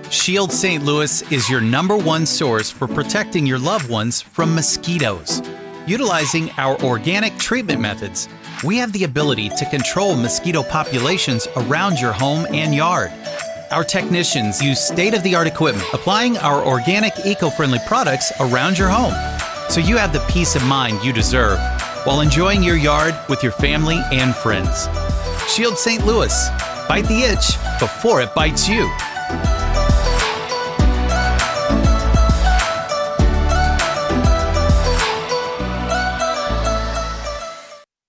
Shield St. Louis is your #1 source for protecting your loved ones from mosquitoes. Utilizing our organic treatment methods, we have the ability to control mosquito populations around your home and yard. Our technicians use state-of-the-art equipment, applying our organic, eco-friendly products around your home, so you have the peace of mind you deserve while enjoying your yard with your family and friends. Shield St. Louis. Bite the itch before it bites you.